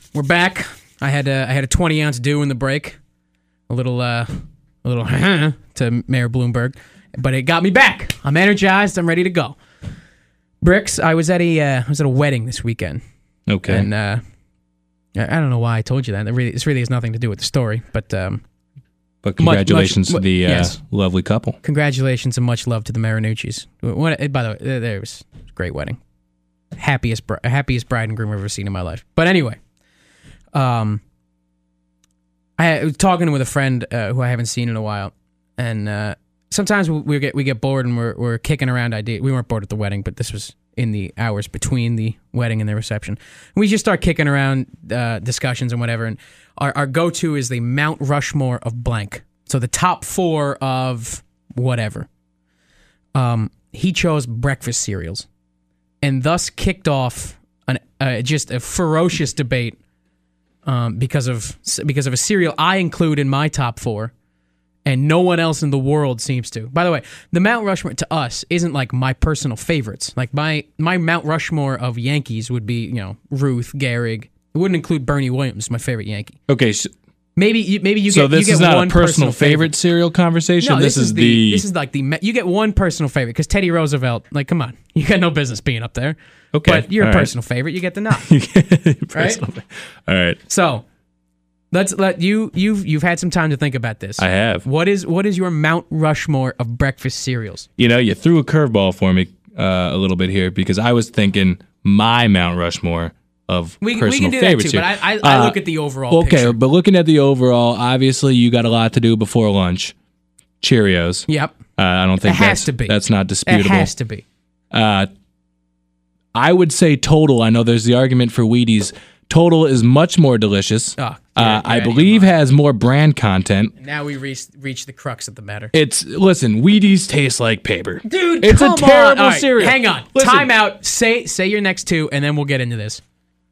We're back. I had a 20-ounce dew in the break. A little to Mayor Bloomberg, but it got me back. I'm energized. I'm ready to go. Bricks, I was at a wedding this weekend. Okay. And I don't know why I told you that. This really has nothing to do with the story, but congratulations to the lovely couple. Congratulations and much love to the Marinucci's. By the way, there was a great wedding. Happiest bride and groom I've ever seen in my life. But anyway, I was talking with a friend who I haven't seen in a while, and sometimes we get bored and we're kicking around ideas. We weren't bored at the wedding, but this was in the hours between the wedding and the reception. And we just start kicking around discussions and whatever. And our go-to is the Mount Rushmore of blank. So the top 4 of whatever. He chose breakfast cereals, and thus kicked off just a ferocious debate because of a cereal I include in my top 4, and no one else in the world seems to. By the way, the Mount Rushmore to us isn't like my personal favorites. Like my Mount Rushmore of Yankees would be, Ruth, Gehrig. It wouldn't include Bernie Williams, my favorite Yankee. Okay, maybe you so get this you is get not one a personal favorite cereal conversation. No, this is like you get one personal favorite because Teddy Roosevelt. Like, come on, you got no business being up there. Okay, but you're all a personal favorite. You get the nod, right? All right. So let's let you've had some time to think about this. I have. What is your Mount Rushmore of breakfast cereals? You threw a curveball for me a little bit here because I was thinking my Mount Rushmore of personal we can do favorites that too, here. but I look at the overall picture. But looking at the overall, obviously you got a lot to do before lunch. Cheerios. Yep. I don't think that's not disputable. It has to be. I would say Total. I know there's the argument for Wheaties. Total is much more delicious. I believe has more brand content. Now we reach the crux of the matter. Listen, Wheaties taste like paper. Dude, it's a terrible right, cereal. Hang on. Listen. Time out. Say your next 2 and then we'll get into this.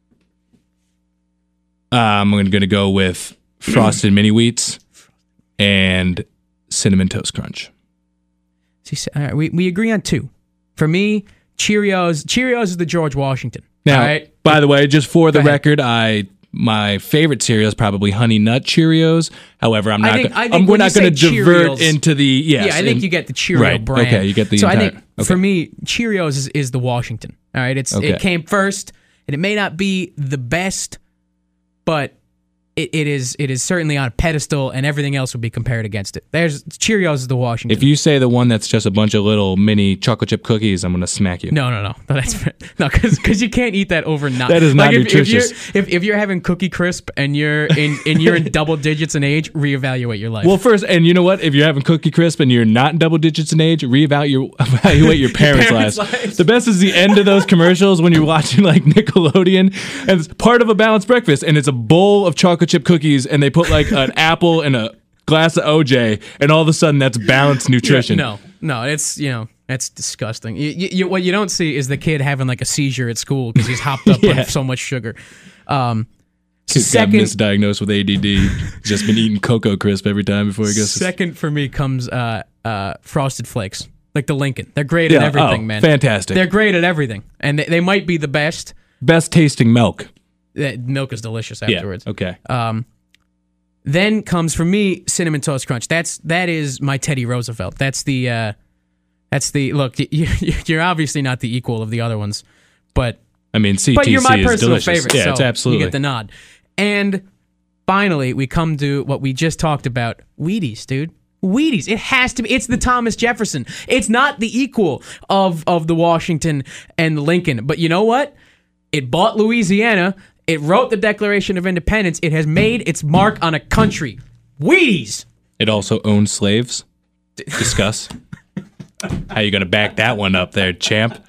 I'm going to go with Frosted Mini Wheats and Cinnamon Toast Crunch. See, we agree on 2. For me, Cheerios is the George Washington. Now, all right? By the way, just for the record, my favorite cereal is probably Honey Nut Cheerios. However, we're not going to divert into the yes. Yeah, I think you get the Cheerio brand. Okay, you get the entire. I think for me, Cheerios is the Washington. All right, it came first, and it may not be the best, but it is certainly on a pedestal, and everything else would be compared against it. Cheerios is the Washington. If you say the one that's just a bunch of little mini chocolate chip cookies, I'm going to smack you. No. Because you can't eat that overnight. That is not nutritious. If you're having Cookie Crisp and you're in double digits in age, reevaluate your life. Well, first, and you know what? If you're having Cookie Crisp and you're not in double digits in age, evaluate your parents' lives. The best is the end of those commercials when you're watching like Nickelodeon, and it's part of a balanced breakfast, and it's a bowl of chocolate chip cookies, and they put like an apple and a glass of OJ, and all of a sudden that's balanced nutrition. No, it's that's disgusting. What you don't see is the kid having like a seizure at school because he's hopped up on so much sugar. Kid's got misdiagnosed with ADD. Just been eating Cocoa Crisp every time before he goes. Second for me comes Frosted Flakes, like the Lincoln. They're great at everything, man. Fantastic. They're great at everything, and they might be the best. Best tasting milk. Milk is delicious afterwards. Yeah, okay. Then comes for me Cinnamon Toast Crunch. That is my Teddy Roosevelt. That's the look. You're obviously not the equal of the other ones, but I mean, CTC but you're my is personal delicious. favorite. Yeah, so it's absolutely. You get the nod. And finally, we come to what we just talked about: Wheaties, dude. Wheaties. It has to be. It's the Thomas Jefferson. It's not the equal of the Washington and the Lincoln. But you know what? It bought Louisiana. It wrote the Declaration of Independence. It has made its mark on a country. Wheaties. It also owned slaves. Discuss. How you going to back that one up there, champ?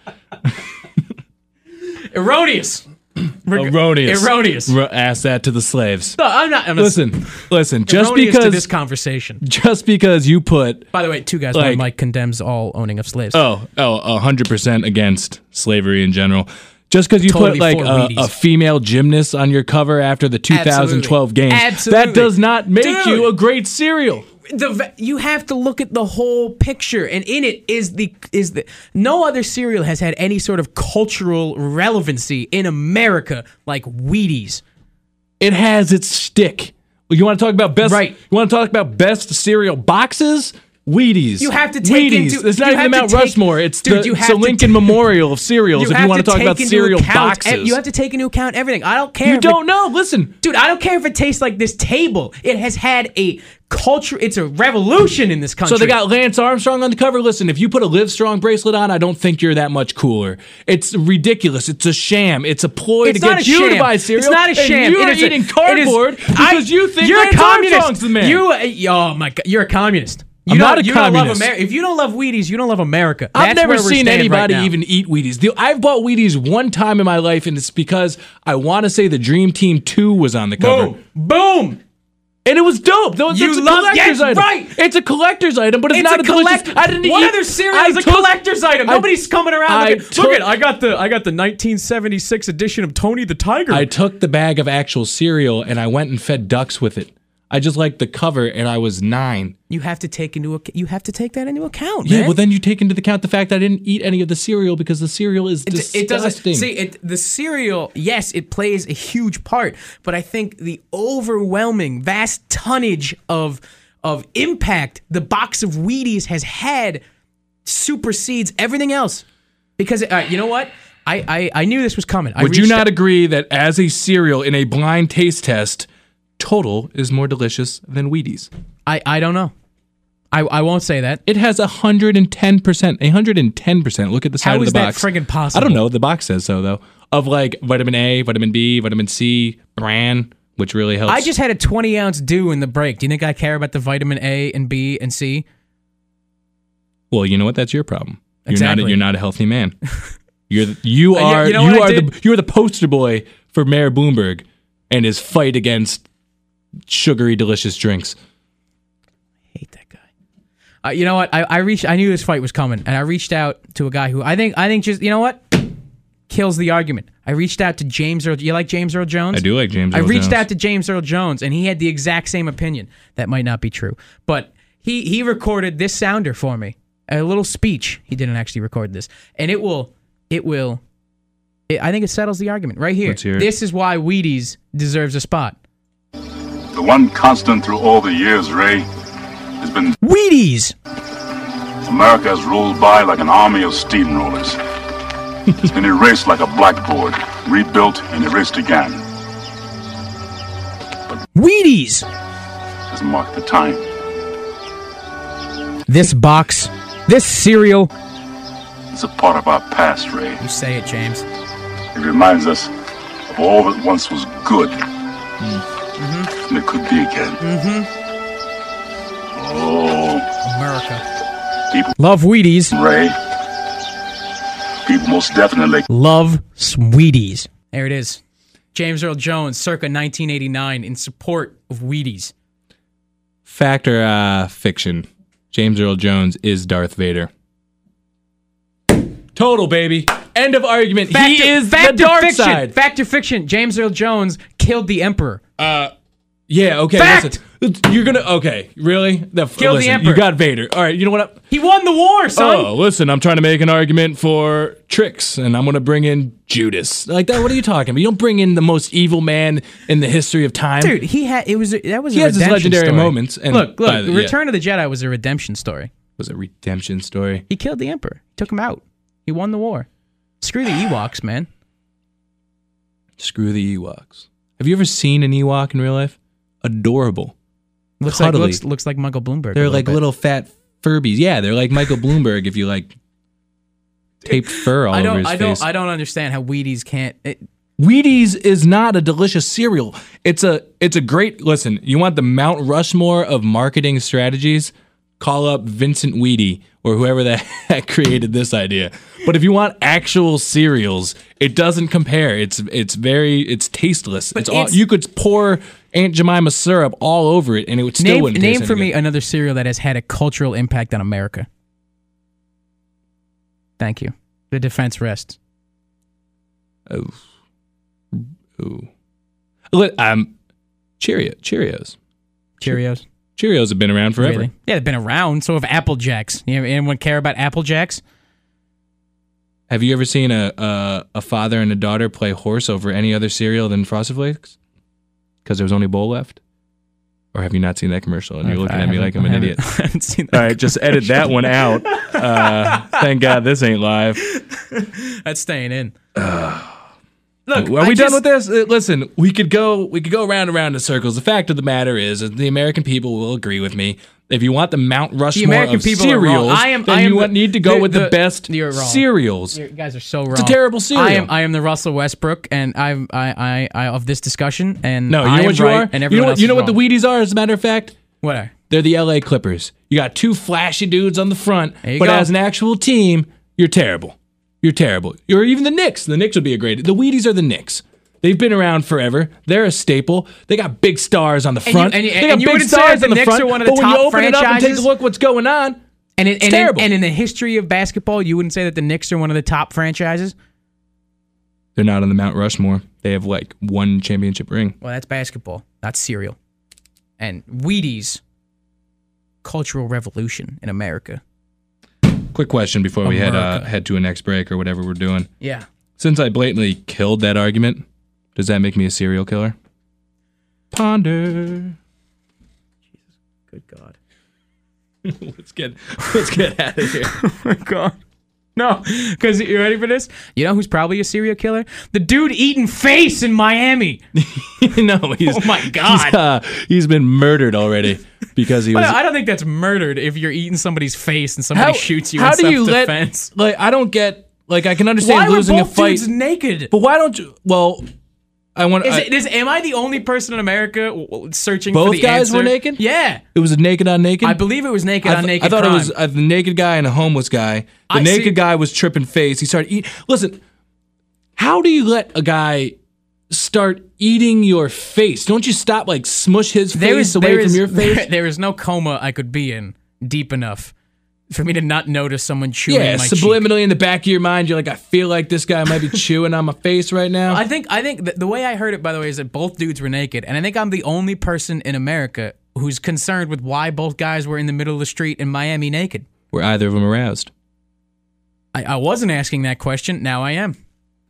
Erroneous. Erroneous. Ask that to the slaves. No, I'm not. Listen. Just because to this conversation. Just because you put. By the way, 2 guys, one mic condemns all owning of slaves. 100% against slavery in general. Just because you put like a female gymnast on your cover after the 2012 games, that does not make you a great cereal. You have to look at the whole picture, and in it is the no other cereal has had any sort of cultural relevancy in America like Wheaties. it has its shtick. You want to talk about best? Right. You want to talk about best cereal boxes? Wheaties. You have to take Wheaties. It's not you even have to Mount take- Rushmore. It's Dude, the you have it's a to Lincoln Memorial of cereals. If you have want to talk take about into cereal account- boxes, You have to take into account everything. I don't care. you if don't know. Listen, Dude, I don't care if it tastes like this table. It has had a culture. It's a revolution in this country. so they got Lance Armstrong on the cover. Listen, if you put a Live Strong bracelet on, I don't think you're that much cooler. It's ridiculous. It's a sham. It's a ploy It's to not get a you to sham. buy cereal. It's not a and sham. You are It is a- eating it is- cardboard because you think you're Lance a communist. Armstrong's the man. Oh my God, you're a communist. You I'm don't, not a you don't love communist. America. If you don't love Wheaties, you don't love America. I've That's never where we're seen standing anybody right now. even eat Wheaties. I've bought Wheaties one time in my life, and it's because I want to say the Dream Team 2 was on the cover. Boom. And it was dope. It's You a love- collector's yes, item. right. It's a collector's item, but it's not a delicious. I didn't What eat. other cereal I is a took- collector's item? Nobody's coming around. I Look at I got the 1976 edition of Tony the Tiger. I took the bag of actual cereal and I went and fed ducks with it. I just liked the cover, and I was 9. You have to take that into account. Yeah, man. well, then you take into account the fact that I didn't eat any of the cereal because the cereal is disgusting. It doesn't see the cereal. Yes, it plays a huge part, but I think the overwhelming, vast tonnage of impact the box of Wheaties has had supersedes everything else. Because you know what, I knew this was coming. Would you not agree that as a cereal in a blind taste test, Total is more delicious than Wheaties? I don't know. I won't say that. It has 110%. 110%. Look at the side How of the is that box. friggin' possible? I don't know. The box says so, though. Of like vitamin A, vitamin B, vitamin C, bran, which really helps. I just had a 20-ounce dew in the break. Do you think I care about the vitamin A and B and C? Well, you know what? That's your problem. Exactly. You're not a healthy man. You are the poster boy for Mayor Bloomberg and his fight against sugary, delicious drinks. I hate that guy. You know what? I knew this fight was coming, and I reached out to a guy who I think just, you know what, kills the argument. I reached out to James Earl. You like James Earl Jones? I do like James Earl Jones. I reached out to James Earl Jones, and he had the exact same opinion. That might not be true, but he recorded this sounder for me, a little speech. He didn't actually record this, and I think it settles the argument right here. Let's hear it. This is why Wheaties deserves a spot. The one constant through all the years, Ray, has been Wheaties. America is ruled by like an army of steamrollers. It's been erased like a blackboard, rebuilt and erased again. Wheaties. Has marked the time. This box, this cereal. It's a part of our past, Ray. You say it, James. It reminds us of all that once was good. And it could be again. Oh, America. people, Love Wheaties. Ray. People most definitely. Love Sweeties. There it is. James Earl Jones, circa 1989, in support of Wheaties. Fact or fiction? James Earl Jones is Darth Vader. Total, baby. End of argument. He is the dark fiction. side. Fact or fiction? James Earl Jones killed the Emperor. Yeah, okay. Fact! Listen. You're gonna okay, really? Kill the Emperor. You got Vader. All right, you know what? He won the war, son. Oh, listen, I'm trying to make an argument for Trix, and I'm gonna bring in Judas. Like that, what are you talking about? You don't bring in the most evil man in the history of time. Dude, he has his redemption legendary story. moments. And look, Return of the Jedi was a redemption story. It was a redemption story. He killed the Emperor. He took him out. He won the war. Screw the Ewoks, man. Screw the Ewoks. Have you ever seen an Ewok in real life? Adorable. Looks Cuddly. like Michael Bloomberg. They're like little fat Furbies. Yeah, they're like Michael Bloomberg if you like taped fur all over his face. I don't understand how Wheaties can't. Wheaties is not a delicious cereal. It's a great listen. You want the Mount Rushmore of marketing strategies? Call up Vincent Wheatie or whoever the heck created this idea. But if you want actual cereals, it doesn't compare. It's tasteless. You could pour Aunt Jemima syrup all over it, and it would still wouldn't taste name for any me good. another cereal that has had a cultural impact on America. Thank you. The defense rests. Ooh. Cheerios. Cheerios. Cheerios have been around forever. Really? Yeah, they've been around. So have Apple Jacks. Anyone care about Apple Jacks? Have you ever seen a father and a daughter play horse over any other cereal than Frosted Flakes? because there was only a bowl left? Or have you not seen that commercial and you're looking at me like I'm an idiot? I haven't seen that. All right, just edit that one out. Thank God this ain't live. That's staying in. Look, are we done with this? Listen, we could go round and round in circles. The fact of the matter is the American people will agree with me. If you want the Mount Rushmore of cereals, then you need to go with the best cereals. You guys are so wrong. It's a terrible cereal. I am the Russell Westbrook, and I of this discussion. And no, you know what you are. And everyone else you know is what the wrong. Wheaties are? As a matter of fact, What are? they're the LA Clippers. You got two flashy dudes on the front, you but go. as an actual team, you're terrible. You're terrible. You're even the Knicks. The Knicks would be a great. The Wheaties are the Knicks. They've been around forever. They're a staple. They got big stars on the front. And you they got big wouldn't say stars that on the the Knicks front. are one of the but when you top open it up and take a franchises? look what's going on, And terrible. and in the history of basketball, you wouldn't say that the Knicks are one of the top franchises? they're not on the Mount Rushmore. They have like one championship ring. Well, that's basketball, not cereal. And Wheaties, cultural revolution in America. Quick question before we America. head to a next break or whatever we're doing. Yeah. Since I blatantly killed that argument, does that make me a serial killer? Ponder. Good God. let's get out of here. Oh my God. No, because you ready for this? You know who's probably a serial killer? The dude eating face in Miami. No, he's, Oh my God. He's been murdered already because he was. I don't think that's murdered if you're eating somebody's face and somebody shoots you how in do you self-defense. let? Like, I don't get. Like, I can understand Why were losing both a fight, dudes naked? but why don't you? Well, I want. Am I the only person in America searching for Both the guys answer? were naked? Yeah. It was a naked on naked. I believe it was naked on naked I thought crime. it was the naked guy and a homeless guy. The naked guy was tripping face. He started eating. Listen, how do you let a guy start eating your face? Don't you stop, like, smush his face away from your face? There is no coma I could be in deep enough for me to not notice someone chewing Yeah, my cheek. subliminally in the back of your mind, you're like, I feel like this guy might be chewing on my face right now. I think the way I heard it, by the way, is that both dudes were naked, and I think I'm the only person in America who's concerned with why both guys were in the middle of the street in Miami naked. Were either of them aroused? I wasn't asking that question. Now I am.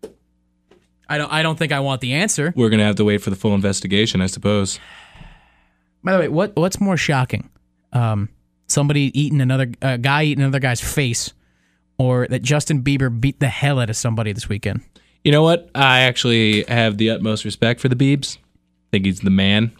I don't think I want the answer. We're gonna have to wait for the full investigation, I suppose. By the way, what's more shocking? Somebody eating guy eating another guy's face, or that Justin Bieber beat the hell out of somebody this weekend? You know what? I actually have the utmost respect for the Biebs. I think he's the man.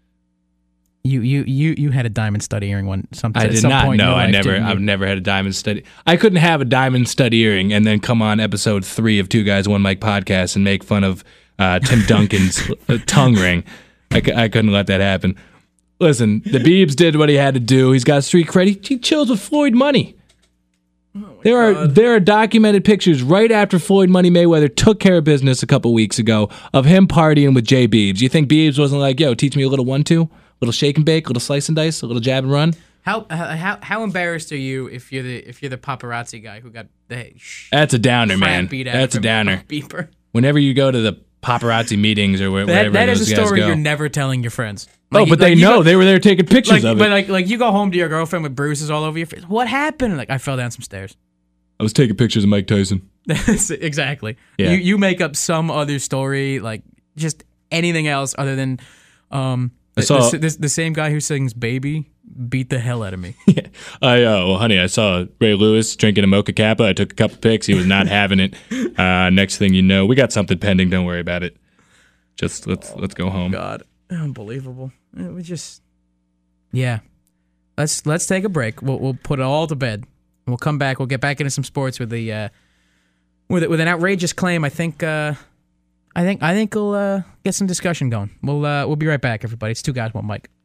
You had a diamond stud earring one. I did not. No, I never. I've never had a diamond stud. I couldn't have a diamond stud earring and then come on episode 3 of Two Guys One Mic podcast and make fun of Tim Duncan's tongue ring. I couldn't let that happen. Listen, the Biebs did what he had to do. He's got street cred. He chills with Floyd Money. There are documented pictures right after Floyd Money Mayweather took care of business a couple weeks ago of him partying with Jay Biebs. You think Biebs wasn't like, yo, teach me a little 1-2? Little shake and bake, little slice and dice, a little jab and run. How embarrassed are you if you're the paparazzi guy who got the That's a downer, crap man. beat out That's a of him downer. by Bieber? Whenever you go to the paparazzi meetings or wherever That is those a guys story go. you're never telling your friends. Oh, but they know. They were there taking pictures of it. But like you go home to your girlfriend with bruises all over your face. What happened? Like, I fell down some stairs. I was taking pictures of Mike Tyson. Exactly. Yeah. You make up some other story, like just anything else other than the same guy who sings "Baby" beat the hell out of me. Well, honey, I saw Ray Lewis drinking a Mocha Kappa. I took a couple pics. He was not having it. Next thing you know, we got something pending. Don't worry about it. Just let's go home. God, unbelievable. It was just, yeah. Let's take a break. We'll put it all to bed. We'll come back. We'll get back into some sports with the with an outrageous claim. I think we'll get some discussion going. We'll be right back, everybody. It's Two Guys, One Mic.